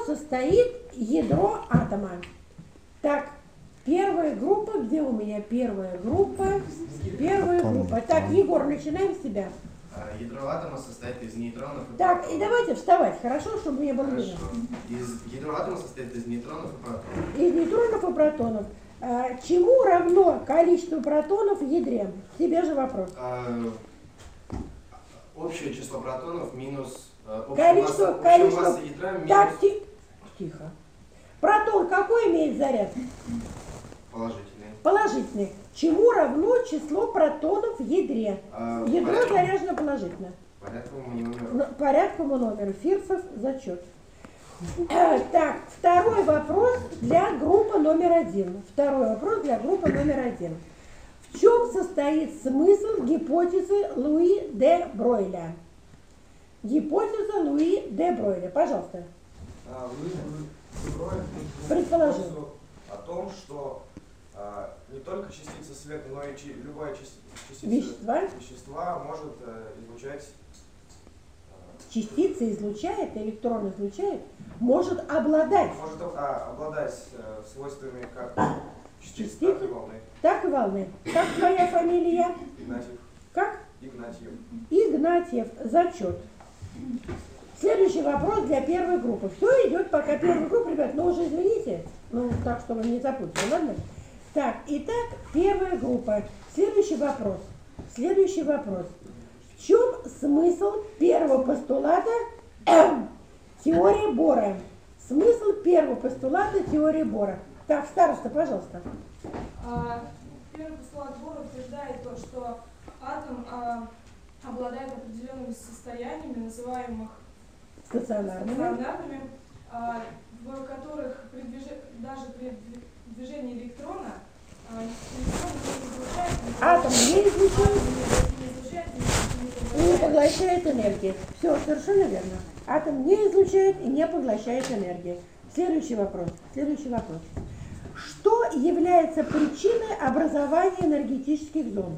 состоит ядро атома? Так, первая группа, где у меня первая группа? Первая группа. Так, Егор, начинаем с тебя. Ядро атома состоит из нейтронов и Так, протонов. и давайте вставать, хорошо, чтобы мне было видно. Ядро атома состоит из нейтронов и протонов. Из нейтронов и протонов. Чему равно количество протонов в ядре? Тебе же вопрос. Общее число протонов минус Количество масса ядра минус... Так, тихо. Протон какой имеет заряд? Положительный. Положительный. Чему равно число протонов в ядре? Ядро заряжено положительно. Порядковому номеру. Порядковому номеру. Фирсов зачет. Так, второй вопрос для группы номер 1. Второй вопрос для группы номер 1. В чем состоит смысл гипотезы Луи де Бройля? Гипотеза Луи де Бройля. Пожалуйста. Луи де Бройль предположил о том, что не только частица света, но и любая частица вещества может излучать. Частица излучает, электрон излучает, может обладать. Может обладать свойствами как частицы, так и волны. Как твоя фамилия? Игнатьев. Как? Игнатьев. Игнатьев. Зачет. Следующий вопрос для первой группы. Все идет пока первая группа, ребят, но уже извините, так, чтобы не запутаться, ладно? Так, итак, первая группа. Следующий вопрос. В чем смысл первого постулата теории Бора? Смысл первого постулата теории Бора. Так, староста, пожалуйста. Первый постулат Бора утверждает то, что атом обладает определенными состояниями, называемых стационарными, в которых даже при движении электрона атом не излучает и не поглощает энергию. Все, совершенно верно. Атом не излучает и не поглощает энергию. Следующий вопрос. Что является причиной образования энергетических зон?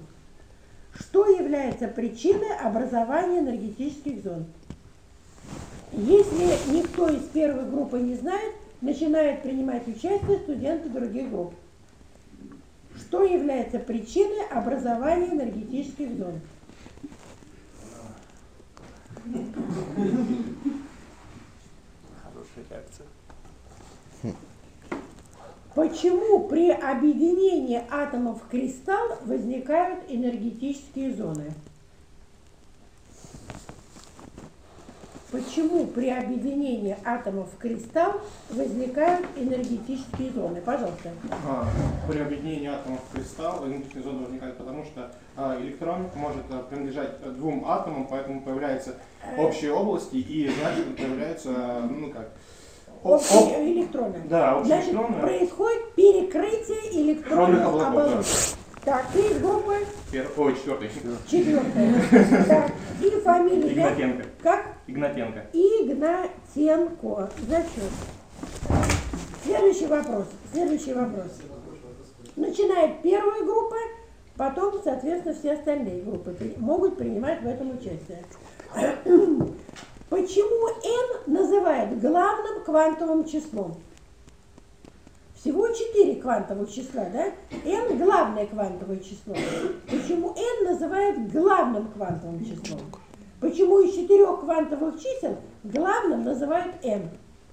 Если никто из первой группы не знает, начинают принимать участие студенты других групп. Что является причиной образования энергетических зон? Хорошая реакция. Почему при объединении атомов в кристалл возникают энергетические зоны? Почему при объединении атомов в кристалл возникают энергетические зоны? Пожалуйста. При объединении атомов в кристалл энергетические зоны возникают, потому что электрон может принадлежать двум атомам, поэтому появляются общие области, и значит появляются, общие электроны. Да, общие значит, электроны. Происходит перекрытие электронных оболочек. Так, ты из группы? Четвертый. Так, и фамилия? Игнатенко. Как? Игнатенко. Игнатенко. Зачет. Следующий вопрос. Начинает первая группа, потом, соответственно, все остальные группы могут принимать в этом участие. Почему n называют главным квантовым числом? Всего 4 квантовых числа, да? n главное квантовое число. Почему n называют главным квантовым числом? Почему из 4 квантовых чисел главным называют n?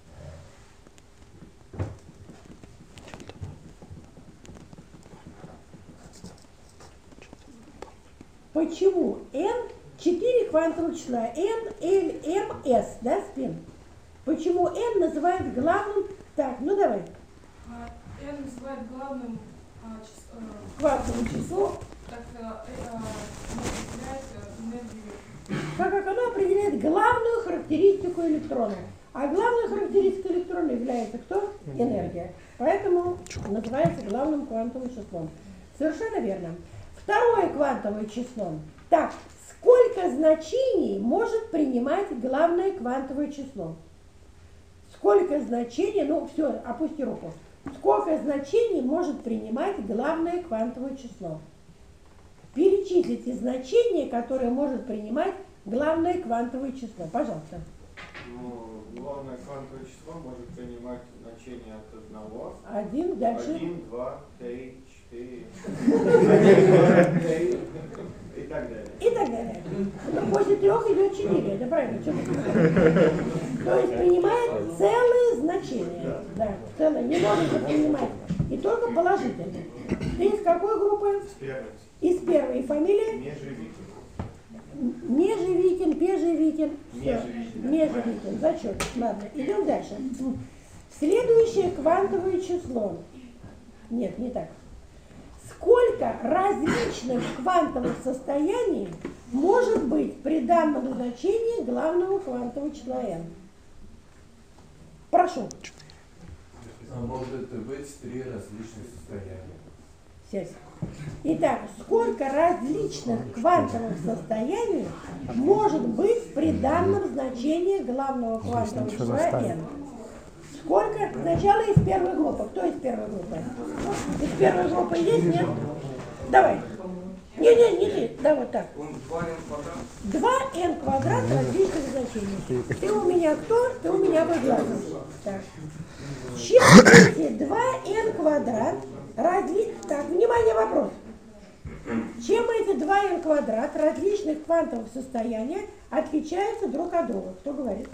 Почему n 4 квантовых числа? n, l, m, s, да, спин? Почему n называют главным? Так, давай. n называют главным квантовым числом. Так как оно определяет главную характеристику электрона. А главной характеристикой электрона является кто? Энергия. Поэтому называется главным квантовым числом. Совершенно верно. Второе квантовое число. Так, сколько значений может принимать главное квантовое число? Сколько значений, все, опусти руку. Сколько значений может принимать главное квантовое число? Перечислите значения, которые может принимать главное квантовое число. Пожалуйста. главное квантовое число может принимать значение от 1. 1, дальше. 1, 2, 3, 4. 1, 2, 3. И так далее. И так далее. Но после 3 идет 4, это правильно. То есть принимает целые значения. Да, целые. Не может принимать. И только положительные. Ты из какой группы? С первой. Из первой. И фамилия? Межевикин. Межевикин, Пежевикин. Межевикин. Межевикин. Зачет. Ладно, идем дальше. Следующее квантовое число. Нет, не так. Сколько различных квантовых состояний может быть при данном значении главного квантового числа n? Прошу. Может быть 3 различных состояния. Сядь. Итак, сколько различных квантовых состояний может быть при данном значении главного квантового числа n? Сколько? Сначала из первой группы. Кто из первой группы? Из первой группы есть? Нет? Давай. Не. Да, вот так. 2n квадрат различных значений. Ты у меня кто? Ты у меня выглядываешь. Так. Чем эти 2n квадрат Так, внимание, вопрос. Чем эти 2n квадрат различных квантовых состояний отличаются друг от друга? Кто говорит?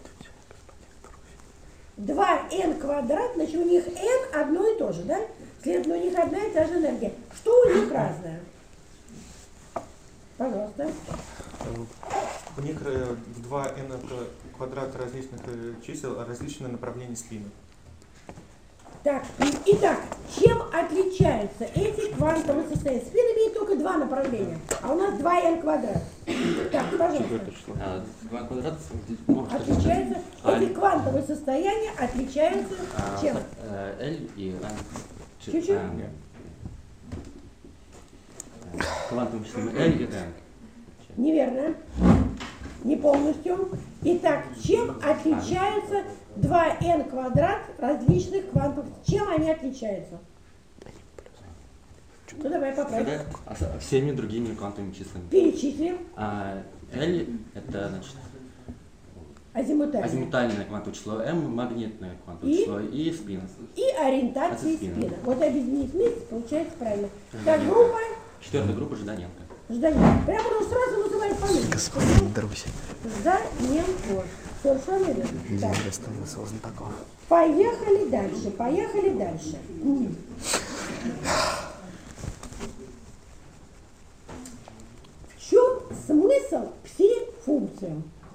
2n квадрат, значит у них n одно и то же, да? Следовательно, у них одна и та же энергия. Что у них разное? Пожалуйста. У них 2n квадрат различных чисел, различные направления спина. Так, итак, чем отличаются эти квантовые состояния? Спин имеет только 2 направления, а у нас 2n квадрат. Так, пожалуйста. 2 квадрат Отличаются, эти квантовые состояния отличаются чем? L и N. Чуть-чуть. Квантовым числом L и N. Неверно. Не полностью. Итак, чем отличаются 2n квадрат различных квантовых? Чем они отличаются? Ну давай поправь. Всеми другими квантовыми числами. Перечислим. L это значит Азимутальное. азимутальное квантовое число, M магнитное квантовое число и спин. И ориентация спина. Вот объединить вместе получается правильно. Так, группа. 4-я группа Жданенко. Жданенко. Прямо он сразу называет фамилию. Господин Друзь. Жданенко. Совершенно верно. Так. Поехали дальше. В чем смысл пси-функции?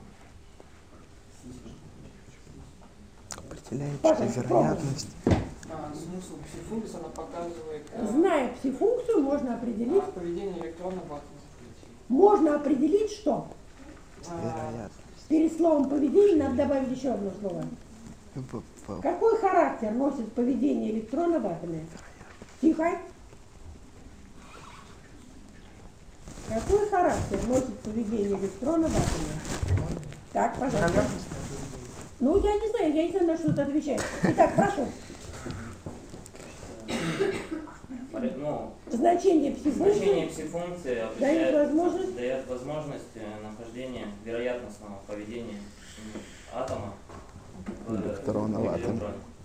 Определяете вероятность. Смысл пси-функции, она показывает... Зная пси-функцию, можно определить... поведение электрона в атоме. Можно определить что? Вероятность. Перед словом поведение надо добавить еще одно слово. Какой характер носит поведение электрона в атоме? Тихо. Какой характер носит поведение электрона в атоме? Так, пожалуйста. Ну, я не знаю, на что ты отвечаешь. Итак, прошу. Значение пси-функции дает возможность нахождения вероятностного поведения атома электрона в атоме.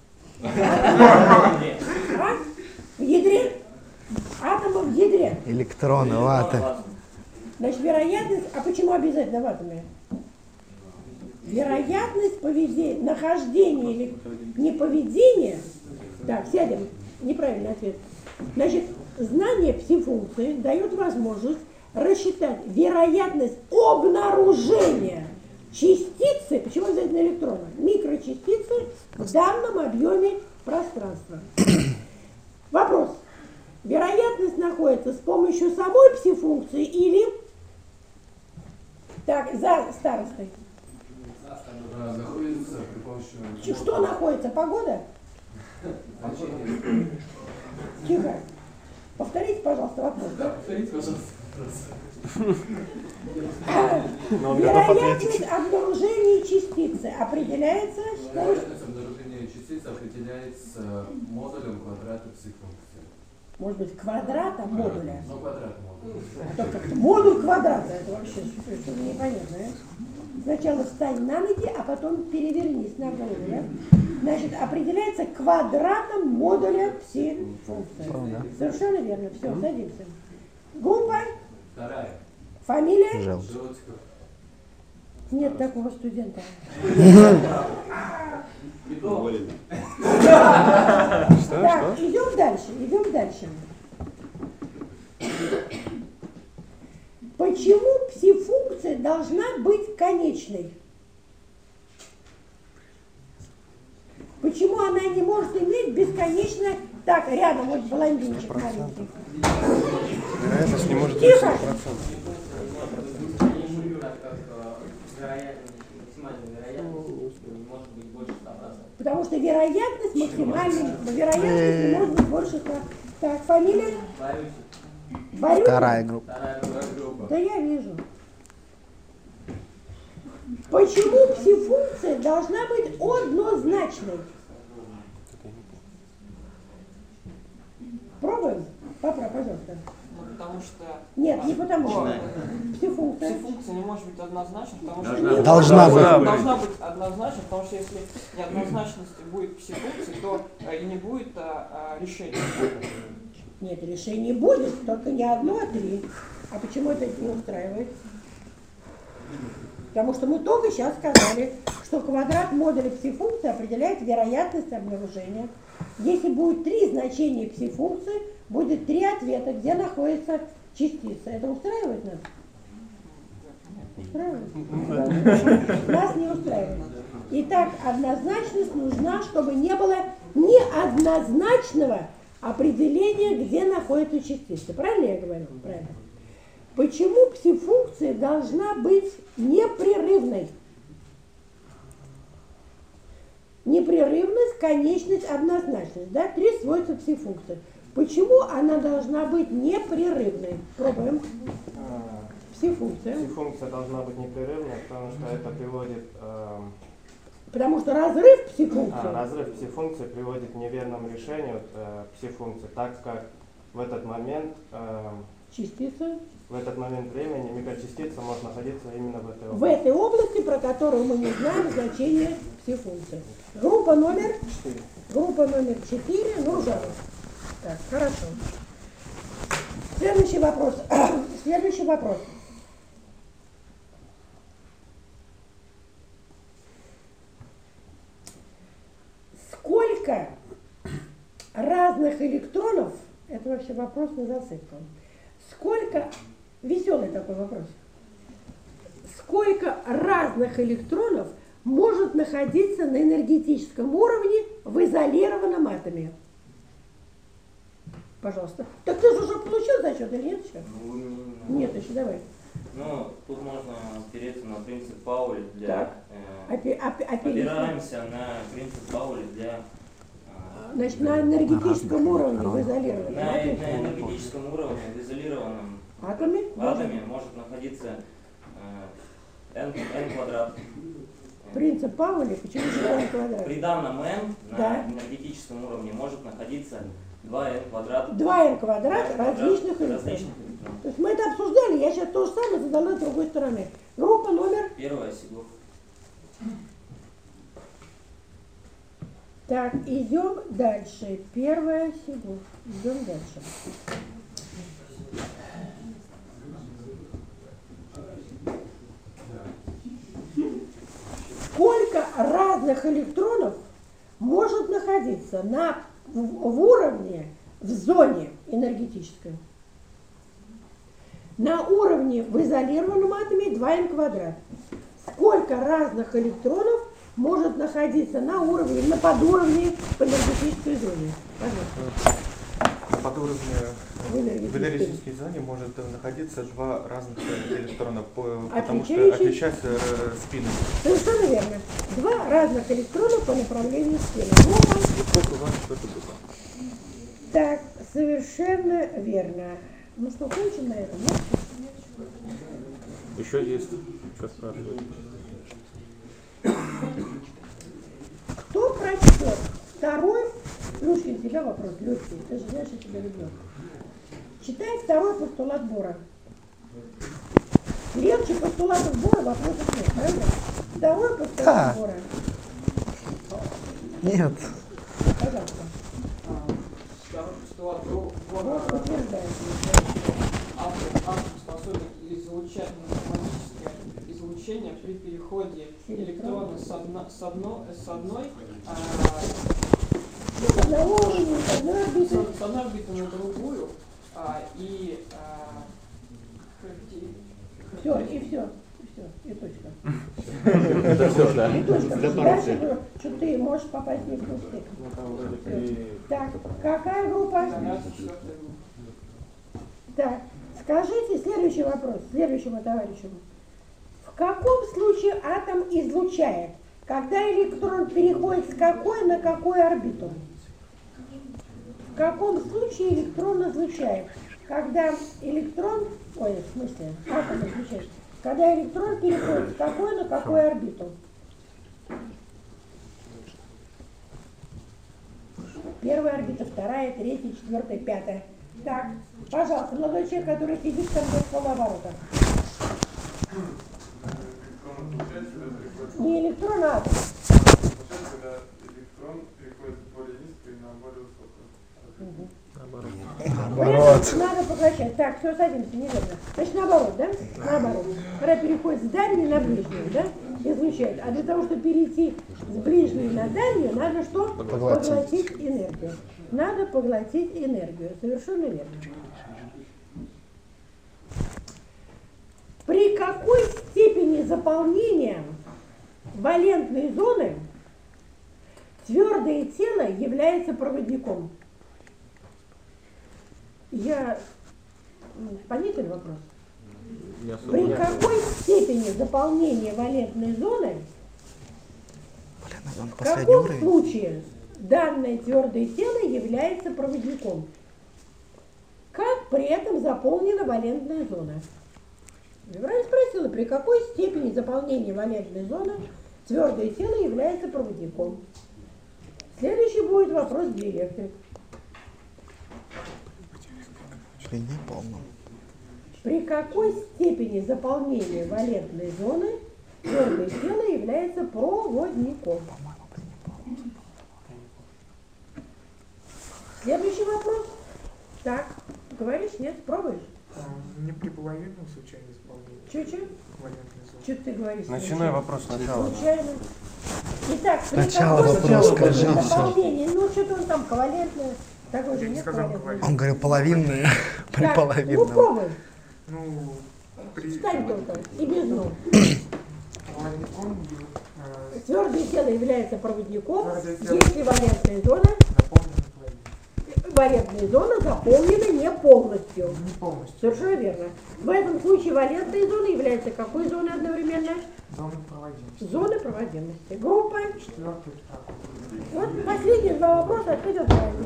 В ядре? Атома в ядре. Электрона в атоме. Значит, вероятность... А почему обязательно в атоме? Вероятность поведения, нахождения или не поведения... Так, сядем. Неправильный ответ. Значит, знание пси-функции дает возможность рассчитать вероятность обнаружения частицы, почему обязательно электрона, микрочастицы в данном объеме пространства. Вопрос. Вероятность находится с помощью самой пси-функции или... Так, за старостой. Находится при помощи... Что находится? Погода? Тихо. Повторите, пожалуйста, вопрос. Да, повторите, пожалуйста. Вероятность обнаружения частицы определяется с помощью... Вероятность обнаружения частицы определяется модулем квадрата пси-функции. Может быть, квадрата модуля? Ну, квадрат модуля. Только модуль квадрата, это вообще что-то непонятное. Сначала встань на ноги, а потом перевернись на голову. Да? Значит, определяется квадратом модуля пси-функции. Совершенно верно. Все, садимся. Группа? Вторая. Фамилия? Желудьков. Нет такого студента. Так, идем дальше. Почему пси-функция должна быть конечной? Почему она не может иметь бесконечно... Так, рядом вот блондинчик маленький. Вероятность не может быть Тихо! 100%. Потому что вероятность максимальная, вероятность не может быть больше. Так, фамилия? Борюсик. Вторая группа. Да я вижу. Почему пси-функция должна быть однозначной? Пробуем? Поправь, пожалуйста. Потому что... Нет, не потому что. Пси-функция. Пси-функция не может быть однозначной, потому что... Должна быть однозначной, потому что если неоднозначности будет пси-функции, то и не будет решения. Нет, решение будет, только не одно, а три. А почему это не устраивает? Потому что мы только сейчас сказали, что квадрат модуля пси-функции определяет вероятность обнаружения. Если будет три значения пси-функции, будет три ответа, где находится частица. Это устраивает нас? Устраивает? Нас не устраивает. Итак, однозначность нужна, чтобы не было неоднозначного определения, где находится частица. Правильно я говорю? Правильно. Почему пси-функция должна быть непрерывной? Непрерывность, конечность, однозначность. Да? Три свойства пси-функции. Почему она должна быть непрерывной? Пробуем. Пси-функция. Пси-функция должна быть непрерывной, потому что это приводит... Потому что разрыв пси-функции. Разрыв пси-функции приводит к неверному решению пси-функции, так как в этот момент... частица. В этот момент времени микрочастица может находиться именно в этой области. В этой области, про которую мы не знаем значение пси-функции. Группа номер 4. Группа номер 4. Ну, жалко. Так, хорошо. Следующий вопрос. Следующий вопрос. Сколько разных электронов, это вообще вопрос на засыпку, сколько, веселый такой вопрос, сколько разных электронов может находиться на энергетическом уровне в изолированном атоме? Пожалуйста. Так ты же уже получил зачет или нет еще? Нет, еще давай. Ну, тут можно опереться на принцип Пауля для... Опираемся на принцип Пауля для... Значит, на энергетическом уровне в изолированном На энергетическом уровне в изолированном атоме может находиться n квадрат. Принцип Пауля, почему же n квадрат? При данном n на энергетическом уровне может находиться 2n квадрат. 2n квадрат различных электронов. То есть мы это обсуждали, я сейчас то же самое задала с другой стороны. Группа номер? Первая, Сигов. Так, идем дальше. Первая, Сигов. Идем дальше. Сколько разных электронов может находиться в уровне, в зоне энергетической? На уровне в изолированном атоме 2n квадрат. Сколько разных электронов может находиться на уровне, на подуровне в энергетической зоне? Пожалуйста. На подуровне в энергетической зоне может находиться два разных электрона, потому что отличаются спинами. Совершенно верно. Два разных электрона по направлению спины. Так, совершенно верно. Ну что, кончим на этом? Еще есть. Сейчас спрашиваю. Кто прочтет второй? Люшкин, тебя вопрос, Люшкин, ты же знаешь, я тебя люблю. Читай второй постулат Бора. Легче постулатов Бора вопросов нет, правда? Второй постулат Бора. Нет. Пожалуйста. Второй постулат Бора утверждает, атом способен излучать математическое излучение при переходе электрона с одной орбиты на другую и все, и точка. Это все, да. И точка. Дальше, что ты можешь попасть в несколько стык. Так, какая группа? Так, скажите следующий вопрос следующему товарищу. В каком случае атом излучает, когда электрон переходит с какой на какую орбиту? В каком случае электрон излучает, когда электрон, в смысле, атом излучает, когда электрон переходит с какой на какую орбиту? Первая орбита, вторая, третья, четвертая, пятая. Так, пожалуйста, молодой человек, который сидит там без полуоборота. Не электрон, а атом. Когда электрон переходит с более низкой на более высокую. Наоборот. Надо поглощать. Так, все, садимся, неверно. Значит, наоборот, да? Наоборот. Когда переходит с дальней на ближнюю, да? Излучает. А для того, чтобы перейти с ближней на дальнюю, надо что? Поглотить энергию. Надо поглотить энергию. Совершенно верно. При какой степени заполнения валентной зоны твердое тело является проводником? Понятен вопрос? При какой степени заполнения валентной зоны, в каком случае данное твердое тело является проводником? Как при этом заполнена валентная зона? Я правильно спросила, при какой степени заполнения валентной зоны твердое тело является проводником? Следующий будет вопрос диэлектрик. При неполном. При какой степени заполнения валентной зоны твердое тело является проводником? Следующий вопрос. Так, говоришь, нет, пробуешь? Не при половинном случайно исполнении. Чуть-чуть? Что ты говоришь? Начинай вопрос сначала. Случайно. Итак, при сначала какой вопрос степени скажи. заполнения, что-то он там ковалентное. Такой же нет ковалентное. Он говорил половинные. При Так, половинном. ну пробуй. При... Встань только. И без ног. Проводником Твердое тело является проводником, тело. если валентная зона заполнена не полностью. Не полностью. Совершенно верно. В этом случае валентная зона является какой зоной одновременно? Зоны проводимости. Зоны проводимости. Группа. Четвертый. Вот последние два вопроса ответил правильно.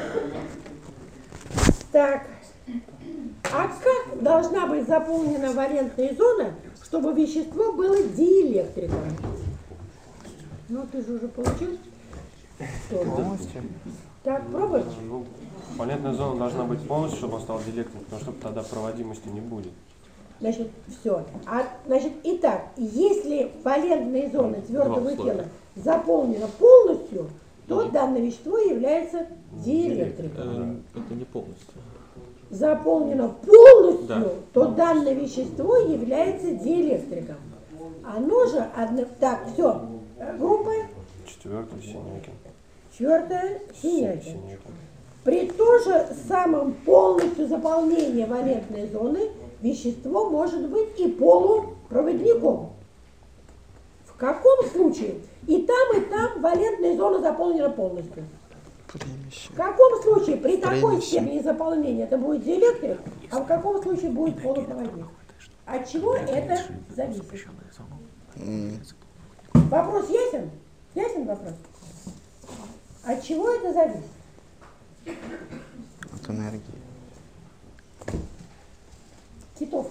Так. А как должна быть заполнена валентная зона, чтобы вещество было диэлектриком? Ну, ты же уже получил? Полностью. Так, пробуй. Ну, валентная зона должна быть полностью, чтобы он стал диэлектриком, потому что тогда проводимости не будет. Значит, все. Значит, итак, если валентная зона твердого тела заполнена полностью, то данное вещество является диэлектриком. Это не полностью. Заполнено полностью, Да. то данное вещество является диэлектриком. Оно же Так, все. Группа. Четвертый Синякин. Четвертая Синякин. При том же самом полностью заполнении валентной зоны вещество может быть и полупроводником. В каком случае? И там валентная зона заполнена полностью. В каком случае при такой степени заполнения это будет диэлектрик, а в каком случае будет полупроводник? От чего это зависит? Вопрос ясен? Ясен вопрос? От чего это зависит? От энергии. Титов.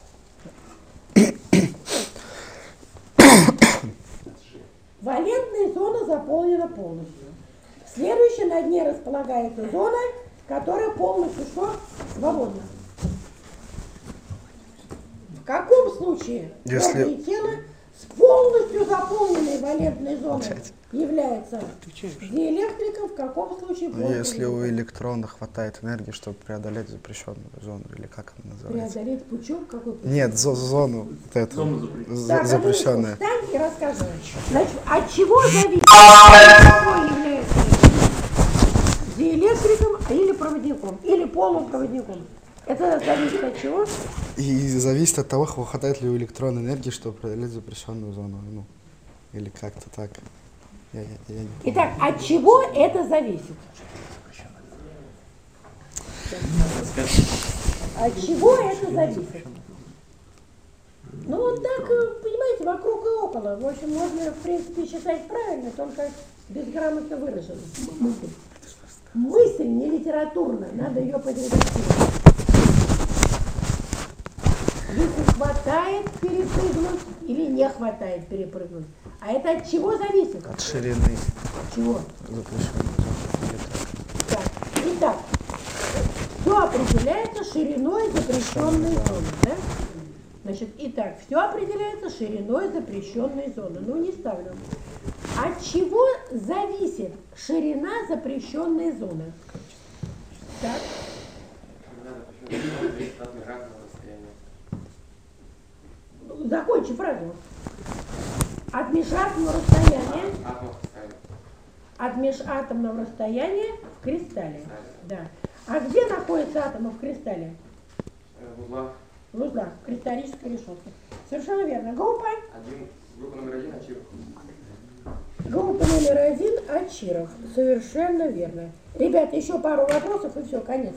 Валентная зона заполнена полностью. Следующая на дне располагается зона, которая полностью что? Свободна. В каком случае Если- тело с полностью заполненной валентной зоной является диэлектриком, в каком случае Если у электрона хватает энергии, чтобы преодолеть запрещенную зону, или как она называется? преодолеть пучок? Какой пучок? Нет, зону вот эту, Так, запрещенную. встань и рассказывай. Значит, от чего зависит, кто является диэлектриком или проводником, или полупроводником? Это зависит от чего? И зависит от того, хватает ли у электрона энергии, чтобы преодолеть запрещенную зону. Ну, или как-то так. Я не помню. Итак, от чего это зависит? От чего это зависит? Ну вот так, понимаете, вокруг и около. В общем, можно, в принципе, считать правильно, только безграмотно выражено. Мысль не литературная, надо ее подредактировать. Если хватает перепрыгнуть или не хватает перепрыгнуть. А это от чего зависит? От ширины. Чего? Запрещенной зоны. Так, итак, все определяется шириной запрещенной зоны, да? Значит, итак, все определяется шириной запрещенной зоны. Ну, не ставлю. От чего зависит ширина запрещенной зоны? Так. Закончи фразу. От межатомного расстояния. От межатомного расстояния в кристалле. Да. А где находятся атомы в кристалле? В узлах. В узлах, в кристаллической решетке. Совершенно верно. Группа Номер 1 Ачиров. Группа номер 1 Ачиров. Совершенно верно. Ребята, еще пару вопросов и все, конец.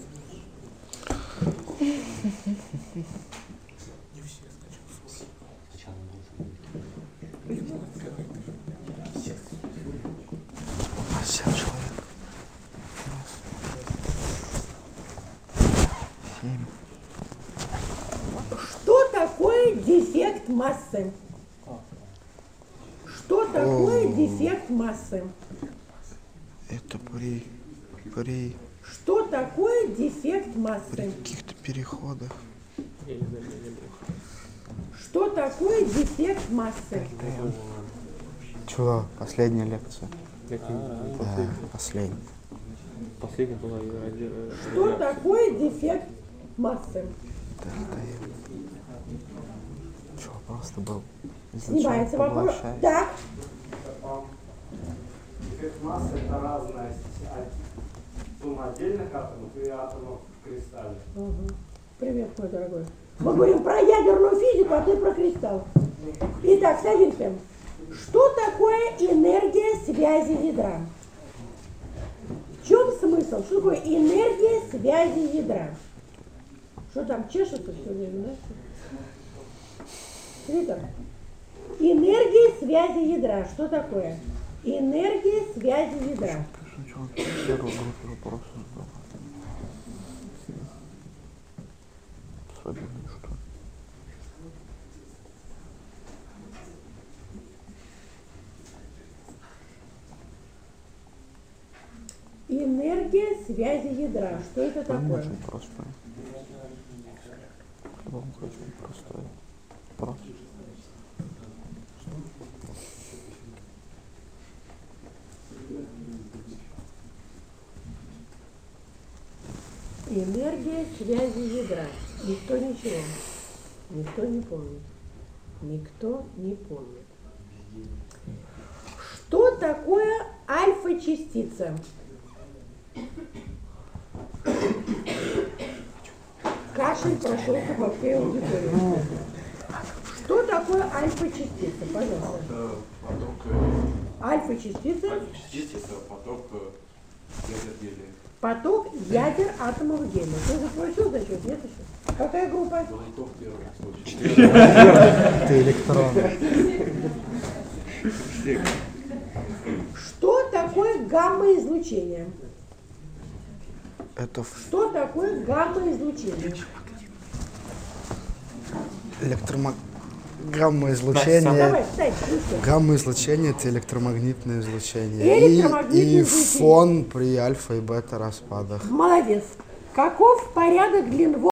Что такое дефект массы? Что такое дефект массы? Это при Что такое дефект массы? каких-то переходах. Что такое дефект массы? Чего? Последняя лекция. Последняя. Последняя была. Что такое дефект массы? Что, просто был? Снимается вопрос. Так. Дефект массы — это разность сумма отдельных атомов и атомов в кристалле. Угу. Привет, мой дорогой. Мы говорим про ядерную физику, а ты про кристалл. Итак, садимся. Что такое энергия связи ядра? В чем смысл? Что такое энергия связи ядра? Что там чешется все время, да? Виктор, энергия связи ядра. Что такое? Энергия связи ядра. Первую группу вопросов. Особенно что? Энергия связи ядра. Что это такое? Очень просто. Очень простой. Вопрос. Энергия связи ядра. Никто ничего. Никто не помнит. Никто не помнит. Что такое альфа-частица? Кашель прошелся по всей аудитории. Что такое альфа-частица? Пожалуйста. Альфа-частица? Альфа-частица — это поток ядер гелия. Поток ядер атомов гелия. Ты уже спросил, зачем? Нет еще? Какая группа? Ты электрон. Что такое гамма-излучение? Это Что такое гамма-излучение? Гамма-излучение. Гамма-излучение — это электромагнитное излучение. Электромагнитное И излучение. фон при альфа и бета распадах. Молодец. Каков порядок длин